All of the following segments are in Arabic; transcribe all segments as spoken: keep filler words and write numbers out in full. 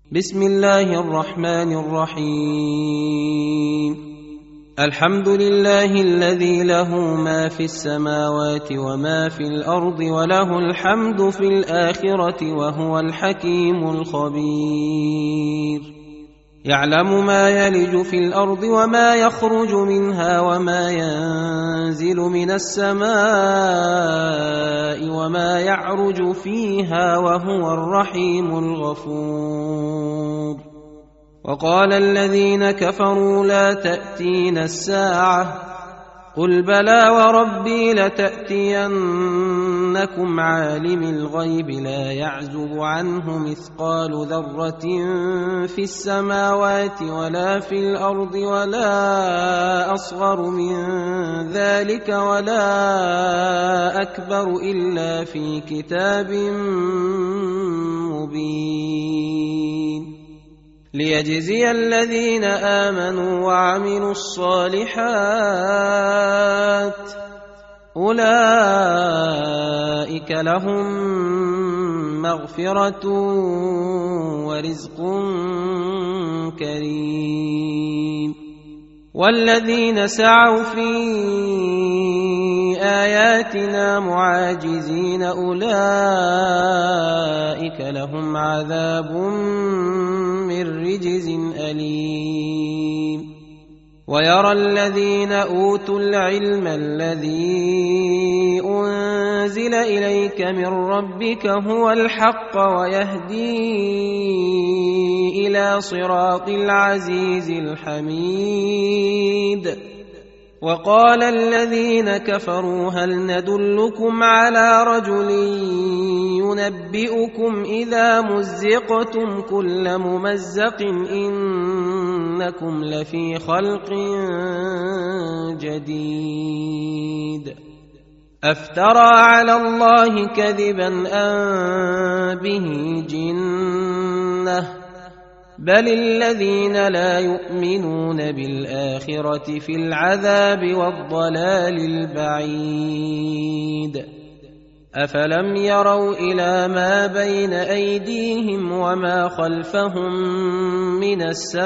بسم الله الرحمن الرحيم. الحمد لله الذي له ما في السماوات وما في الأرض وله الحمد في الآخرة وهو الحكيم الخبير. يعلم ما يلج في الأرض وما يخرج منها وما ينزل من السماء وما يعرج فيها وهو الرحيم الغفور. وقال الذين كفروا لا تأتينا الساعة قل بلى وربي لتأتينكم عالم الغيب لا يعزب عنه مثقال ذرة في السماوات ولا في الأرض ولا أصغر من ذلك ولا أكبر إلا في كتاب مبين ليجزي الذين آمنوا وعملوا الصالحات أولئك لهم مغفرة ورزق كريم. والذين سعوا في آياتنا معاجزين أولئك لهم عذاب من رجز أليم. ويرى الذين أوتوا العلم الذي أنزل إليك من ربك هو الحق ويهدي إلى صراط العزيز الحميد. وقال الذين كفروا هل ندلكم على رجل ينبئكم إذا مزقتم كل ممزق إنكم لفي خلق جديد. أفترى على الله كذبا أم به جنة بل الذين لا يؤمنون بالآخرة في العذاب والضلال البعيد. أفلم يروا إلى ما بين أيديهم وما خلفهم من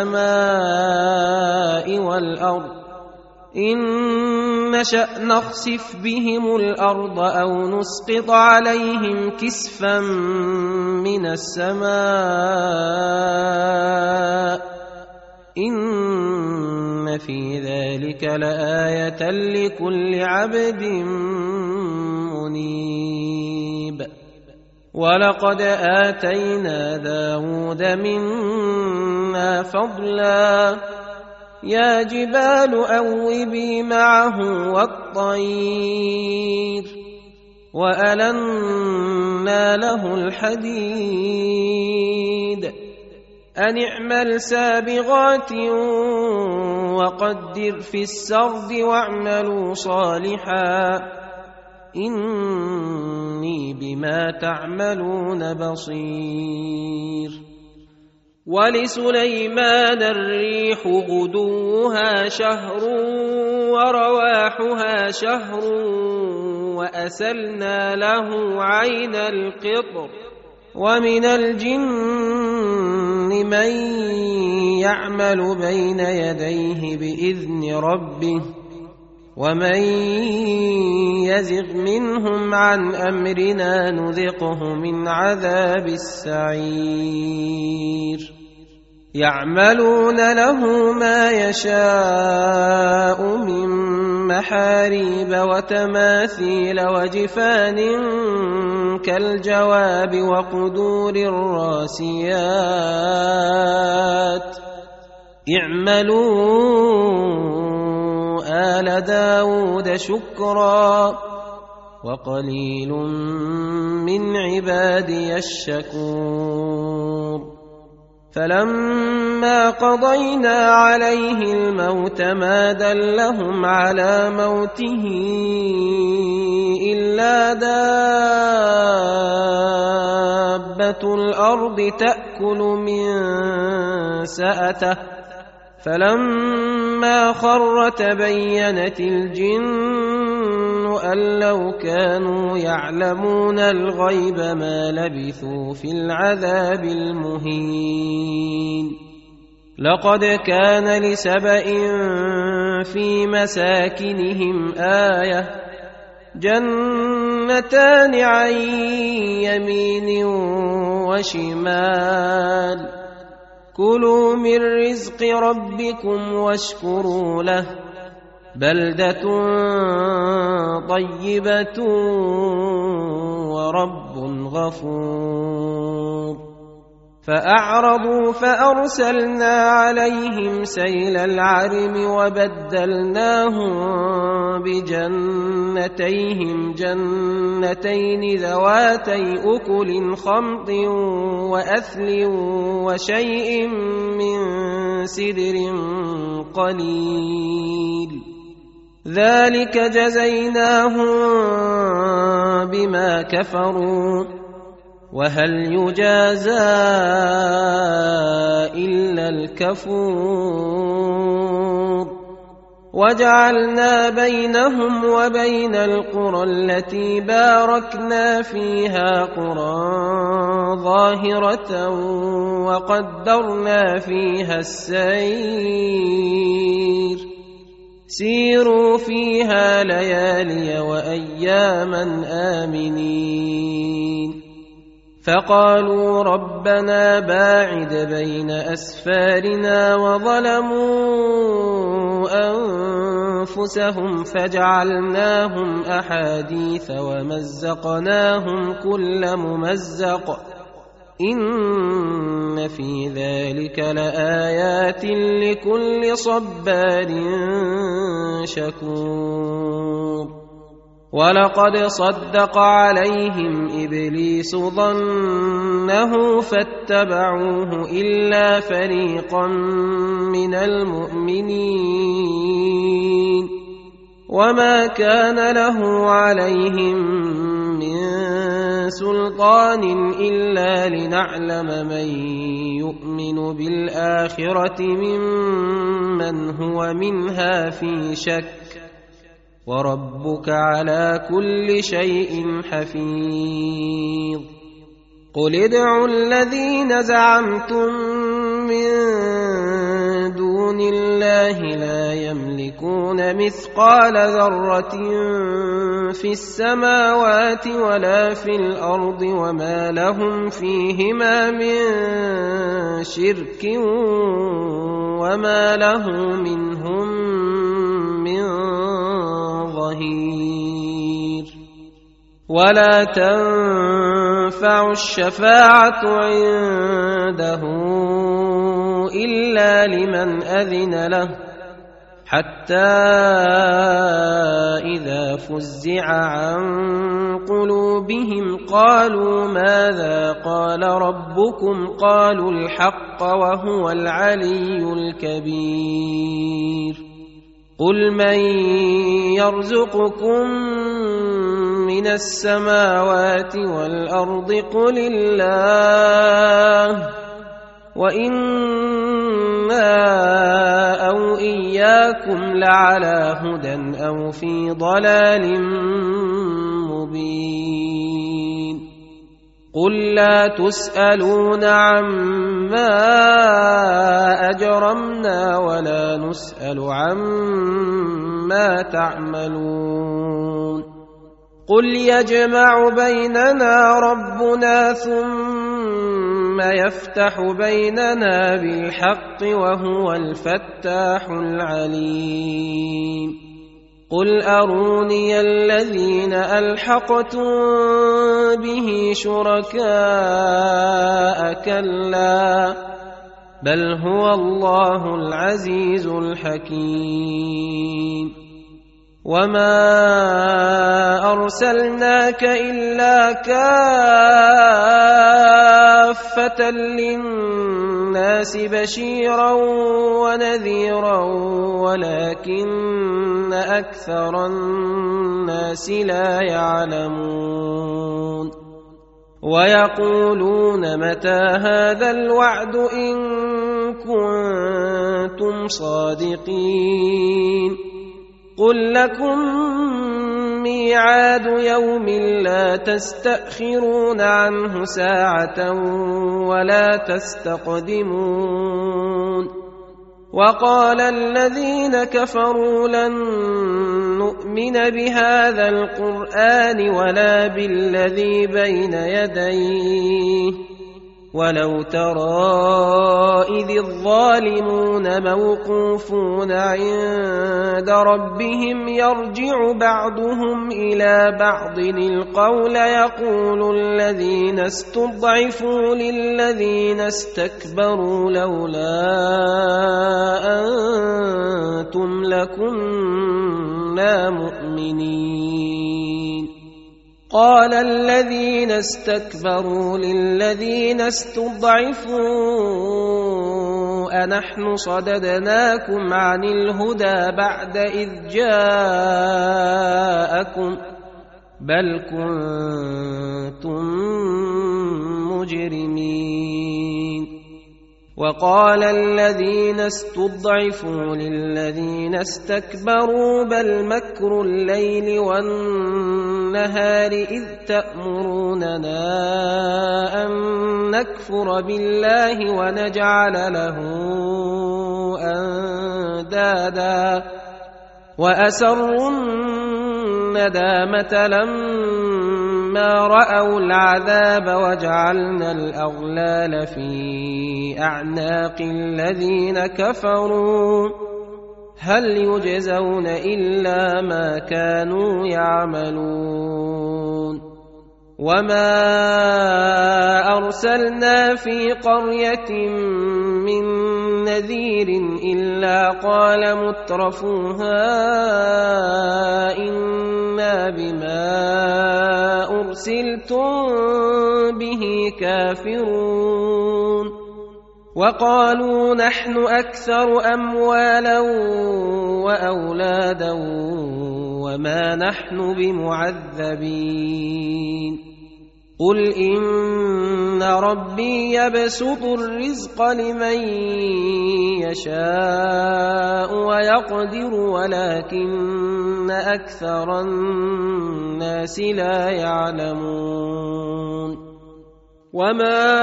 السماء والأرض إن نشأ نخسف بهم الأرض أو نسقط عليهم كسفا من السماء إن في ذلك لآية لكل عبد منيب. ولقد آتينا داود منا فضلا يا جبال أوبي معه والطير وألنا له الحديد أن اعمل سابغات وقدر في السرد واعملوا صالحا إني بما تعملون بصير. ولسليمان الريح غدوها شهر ورواحها شهر وأسلنا له عين القطر. ومن الجن من يعمل بين يديه بإذن ربه ومن يزغ منهم عن أمرنا نذقه من عذاب السعير. يعملون له ما يشاء من محاريب وتماثيل وجفان كالجواب وقدور الراسيات اعملوا آل داود شكرا وقليل من عبادي الشكور. فلما قضينا عليه الموت ما دلهم على موته إلا دابة الأرض تأكل من سأته فلما خر تبينت الجن أن لو كانوا يعلمون الغيب ما لبثوا في العذاب المهين لقد كان لسبإ في مساكنهم آية جنتان عن يمين وشمال كلوا من رزق ربكم واشكروا له بلدة طيبة ورب غفور فأعرضوا فأرسلنا عليهم سيل العرم وبدلناهم بجنتيهم جنتين ذواتي أكل خمط وأثل وشيء من سدر قليل ذلك جزيناهم بما كفروا وهل يجازى إلا الكفور وجعلنا بينهم وبين القرى التي باركنا فيها قرى ظاهرة وقدرنا فيها السير سيروا فيها ليالي وأياما آمنين فقالوا ربنا باعد بين أسفارنا وظلموا أنفسهم فجعلناهم أحاديث ومزقناهم كل ممزق إن في ذلك لآيات لكل صبار شكور ولقد صدق عليهم إبليس ظنه فاتبعوه إلا فريقا من المؤمنين وما كان له عليهم من سلطان إلا لنعلم من يؤمن بالآخرة ممن هو منها في شك وربك على كل شيء حفيظ قل ادعوا الذين زعمتم من دون الله لا يملكون مثقال ذرة في السماوات ولا في الأرض وما لهم فيهما من شرك وما له منهم من ظهير ولا تنفع الشفاعة عنده إلا لمن أذن له حتى إذا فزع عن قلوبهم قالوا ماذا قال ربكم قالوا الحق وهو العلي الكبير قل من يرزقكم من السماوات والأرض قل الله وإنا أو إياكم لعلى هدى أو في ضلال مبين قل لا تسألون عما أجرمنا ولا نسأل عما تعملون قل يجمع بيننا ربنا ثم يفتح بيننا بالحق وهو الفتاح العليم قل أروني الذين ألحقتم به شركاء كلا بل هو الله العزيز الحكيم وما أرسلناك إلا كافة للناس بشيرا ونذيرا ولكن أكثر الناس لا يعلمون ويقولون متى هذا الوعد إن كنتم صادقين قل لكم ميعاد يوم لا تستأخرون عنه ساعة ولا تستقدمون وقال الذين كفروا لن نؤمن بهذا القرآن ولا بالذي بين يديه ولو ترى إذ الظالمون موقوفون عند ربهم يرجع بعضهم إلى بعض القول يقول الذين استضعفوا للذين استكبروا لولا أنتم لكنا مؤمنين قال الذين استكبروا للذين استضعفوا أنحن صددناكم عن الهدى بعد إذ جاءكم بل كنتم مجرمين وقال الذين استضعفوا للذين استكبروا بل مكر الليل والنهار إذ تأمروننا أن نكفر بالله ونجعل له أندادا وأسروا الندامة لما رأوا العذاب وجعلنا الأغلال في أعناق الذين كفروا هل يجزون إلا ما كانوا يعملون وما أرسلنا في قرية من نذير إلا قال مترفوها إنا بما أرسلتم به كافرون وقالوا نحن أكثر أموالا وأولادا وما نحن بمعذبين قل إن ربي يبسط الرزق لمن يشاء ويقدر ولكن أكثر الناس لا يعلمون وما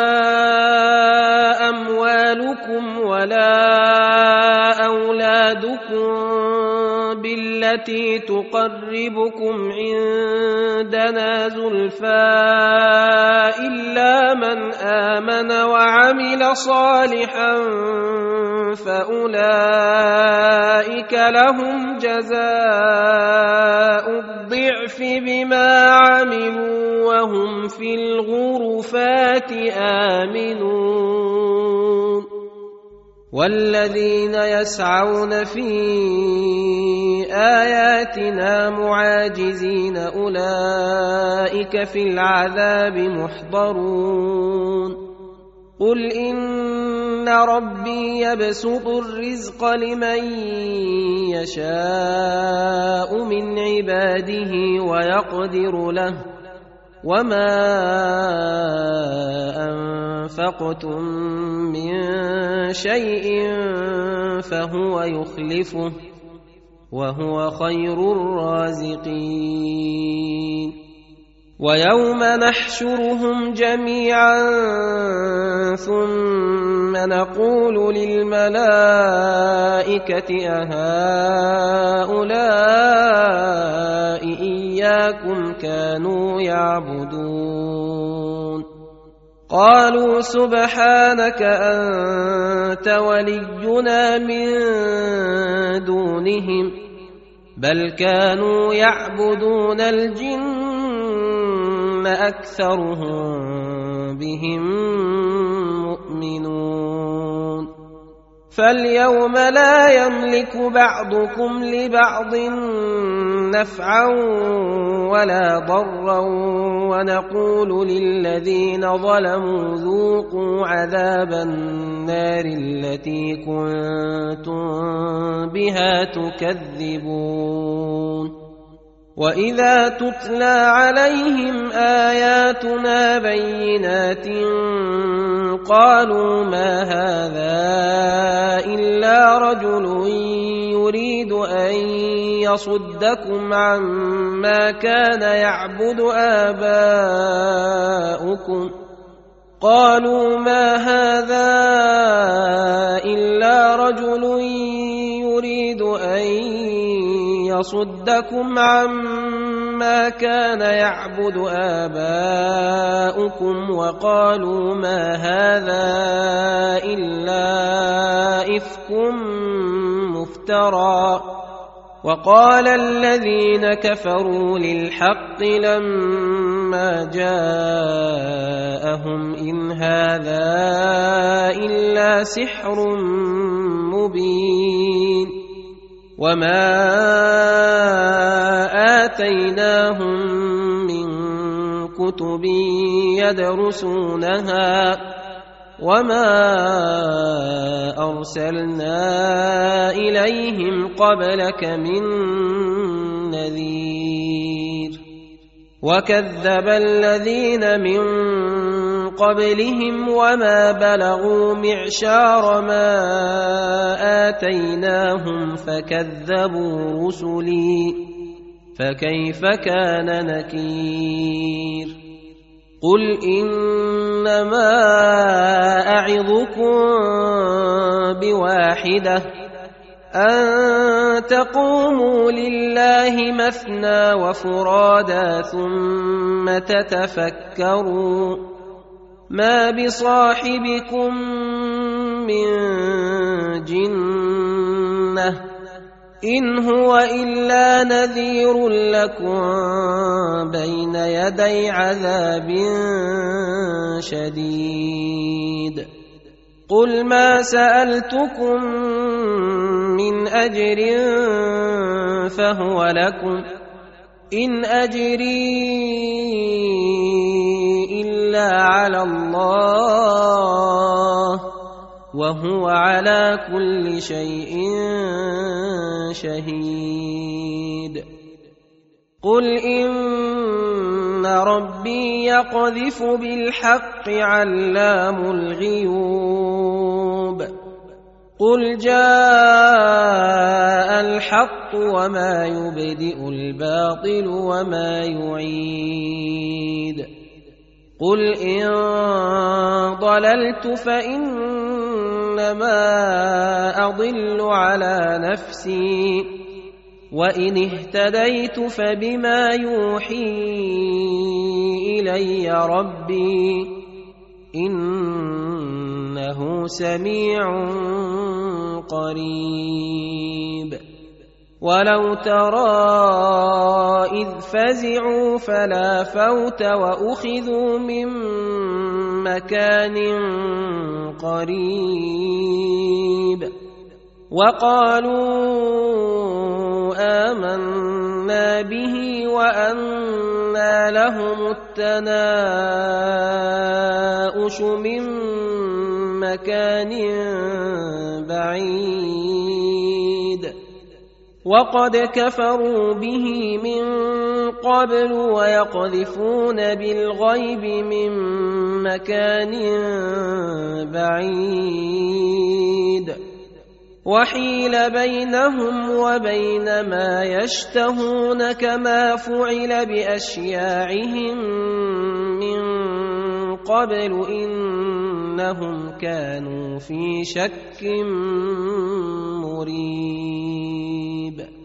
أموالكم ولا أولادكم بالتي تقربكم عندنا زلفى إلا من آمن وعمل صالحا فأولئك لهم جزاء الضعف بما عملوا وهم في الغرفات آمنون والذين يسعون في آياتنا معاجزين أولئك في العذاب محضرون قل إن ربي يبسط الرزق لمن يشاء من عباده ويقدر له وما أنفقتم من شيء فهو يخلفه وهو خير الرازقين ويوم نحشرهم جميعا ثم نقول للملائكة أهؤلاء إياكم كانوا يعبدون قالوا سبحانك أنت ولينا من دونهم بل كانوا يعبدون الجن أكثرهم بهم مؤمنون فاليوم لا يملك بعضكم لبعض نفعا ولا ضرا ونقول للذين ظلموا ذوقوا عذاب النار التي كنتم بها تكذبون وإذا تتلى عليهم آياتنا بينات قالوا ما هذا إلا رجل يريد أن يصدكم عما كان يعبد آباؤكم قالوا ما هذا إلا رجل يريد أن يصدكم عما كان يعبد آباؤكم وقالوا ما هذا إلا إفك مفترى وقال الذين كفروا للحق لما جاءهم إن هذا إلا سحر مبين وما آتيناهم من كتب يدرسونها وما أرسلنا إليهم قبلك من نذير وكذب الذين من قبلهم وما بلغوا معشار ما آتيناهم فكذبوا رسلي فكيف كان نكير قل إنما أعظكم بواحدة أن تقوموا لله مثنى وفرادا ثم تتفكروا ما بصاحبكم من جنة إن هو إلا نذير لكم بين يدي عذاب شديد قل ما سألتكم من أجر فهو لكم إن أجري إلا على الله وهو على كل شيء شهيد قل إن ربي يقذف بالحق علام الغيوب قل جاء الحق وما يبدئ الباطل وما يعيد قل إن ضللت فإنما أضل على نفسي وإن اهتديت فبما يوحي إلي ربي إنه سميع قريب ولو ترى إذ فزعوا فلا فوت وأخذوا من مكان قريب وقالوا آمنا به وأنى لهم التناؤش من مكان بعيد وقد كفروا به من قبل ويقذفون بالغيب من مكان بعيد وحيل بينهم وبين ما يشتهون كما فعل بأشياعهم من قبل إنهم كانوا في شك مريب